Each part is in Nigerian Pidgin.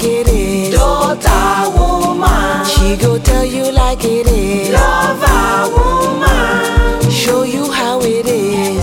it is. Daughter woman, She go tell you like it is. lover woman, Show you how it is.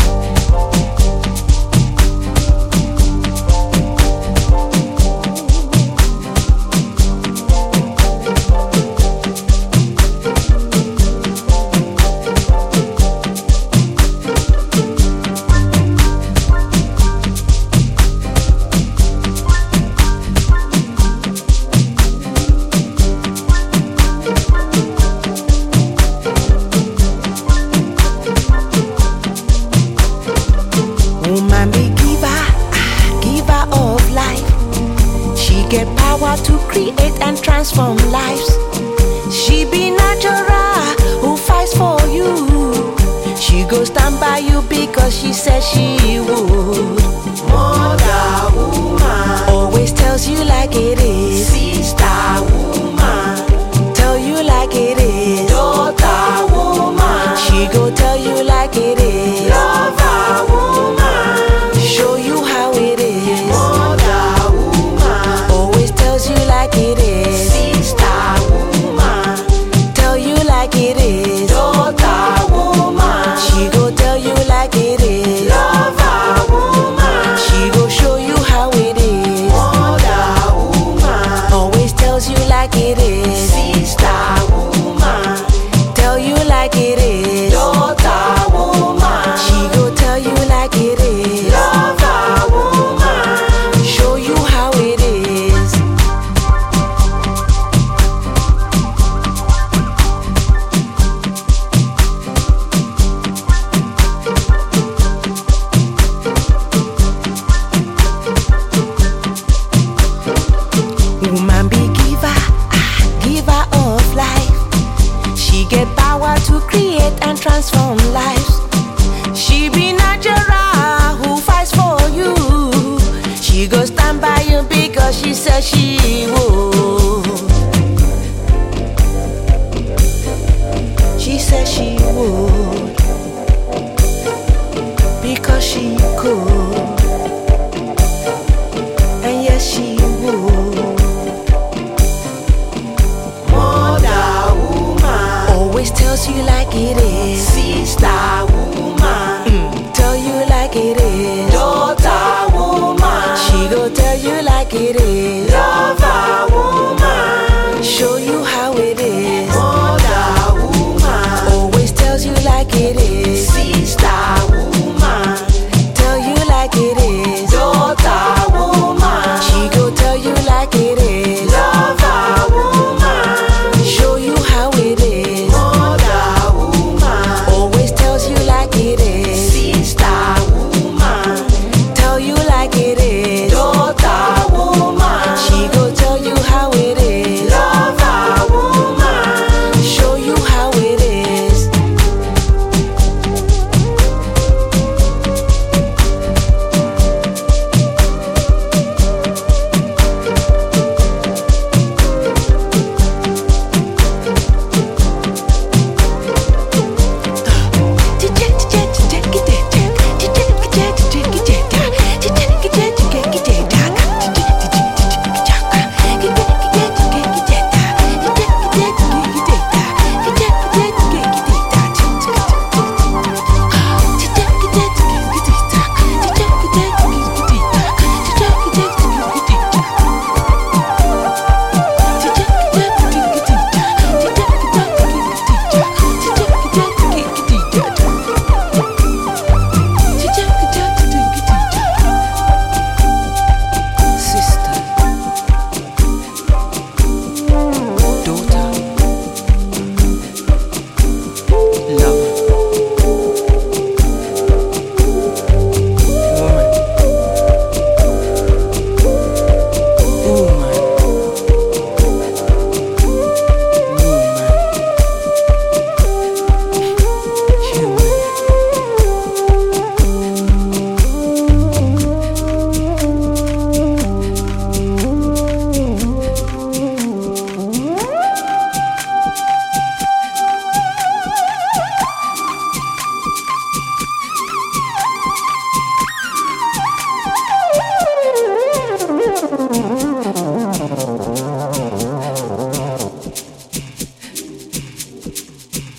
Woman be giver of life. She get power to create and transform lives. She be natural who fights for you. She go stand by you because she said she would. mother woman, Always tells you like it is. sister woman, Tell you like it is. daughter woman, She go tell you like it is. lover woman, Show you how it is. mother woman, Always tells you like it is. sister woman, Tell you like it is. daughter woman, She go tell you like it is. lover woman, She go show you how it is. mother woman, Always tells you like it is. sister woman, Tell you like it is. daughter woman, She go tell you like it is. lover woman, Show you how it is. Woman be giver of life. She get power to create and transform lives. She be natural who fights for you. She go stand by you because she said she would. She said she would because she could. And yes, she would. mother woman, Always tells you like it is. sister woman, Tell you like it is. daughter woman, She go tell you like it is.